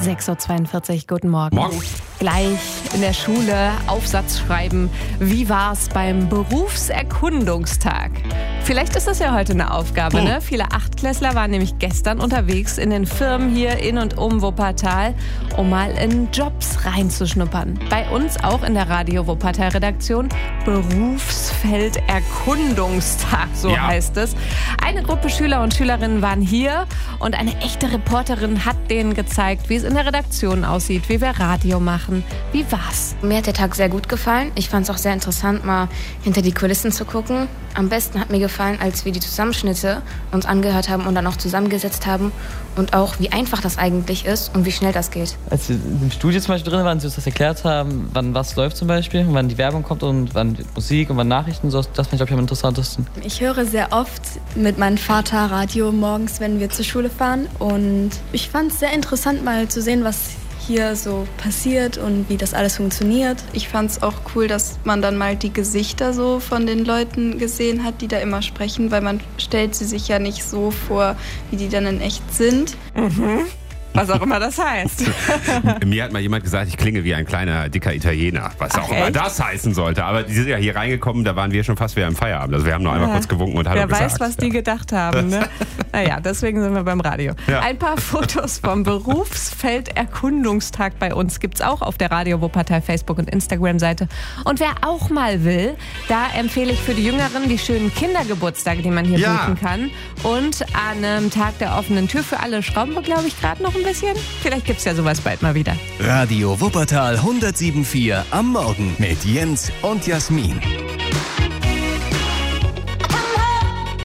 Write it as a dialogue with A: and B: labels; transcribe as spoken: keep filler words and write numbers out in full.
A: sechs Uhr zweiundvierzig, guten Morgen.
B: Morgen.
A: Gleich in der Schule Aufsatz schreiben. Wie war's beim Berufserkundungstag? Vielleicht ist das ja heute eine Aufgabe,
B: Hm.
A: ne? Viele Achtklässler waren nämlich gestern unterwegs in den Firmen hier in und um Wuppertal, um mal in Jobs reinzuschnuppern. Bei uns auch in der Radio Wuppertal Redaktion Berufsfelderkundungstag, so
B: Ja.
A: heißt es. Eine Gruppe Schüler und Schülerinnen waren hier und eine echte Reporterin hat denen gezeigt, wie es in der Redaktion aussieht, wie wir Radio machen. Wie war's?
C: Mir hat der Tag sehr gut gefallen. Ich fand es auch sehr interessant, mal hinter die Kulissen zu gucken. Am besten hat mir gefallen, als wir die Zusammenschnitte uns angehört haben und dann auch zusammengesetzt haben und auch, wie einfach das eigentlich ist und wie schnell das geht.
D: Als wir im Studio zum Beispiel drin waren, sie uns das erklärt haben, wann was läuft zum Beispiel, wann die Werbung kommt und wann Musik und wann Nachrichten, so, das fand ich, glaube ich, am interessantesten.
E: Ich höre sehr oft mit meinem Vater Radio morgens, wenn wir zur Schule fahren. Und ich fand es sehr interessant, mal zu sehen, was hier so passiert und wie das alles funktioniert.
F: Ich fand es auch cool, dass man dann mal die Gesichter so von den Leuten gesehen hat, die da immer sprechen, weil man stellt sie sich ja nicht so vor, wie die dann in echt sind.
A: Mhm. Was auch immer das heißt.
B: Mir hat mal jemand gesagt, ich klinge wie ein kleiner, dicker Italiener. Was
A: Ach,
B: auch immer
A: echt?
B: das heißen sollte. Aber die sind ja hier reingekommen, da waren wir schon fast wieder im Feierabend. Also wir haben noch einmal
A: Ja.
B: kurz gewunken und Hallo
A: Wer
B: gesagt.
A: weiß, was die gedacht haben. Ne? Naja, deswegen sind wir beim Radio.
B: Ja.
A: Ein paar Fotos vom Berufsfelderkundungstag bei uns gibt's auch auf der Radio Wuppertal Facebook- und Instagram-Seite. Und wer auch mal will, da empfehle ich für die Jüngeren die schönen Kindergeburtstage, die man hier
B: Ja.
A: buchen kann. Und an einem Tag der offenen Tür für alle schrauben wir, glaube ich, gerade noch ein bisschen. Vielleicht gibt's ja sowas bald mal wieder.
G: Radio Wuppertal hundertsieben Komma vier am Morgen mit Jens und Jasmin.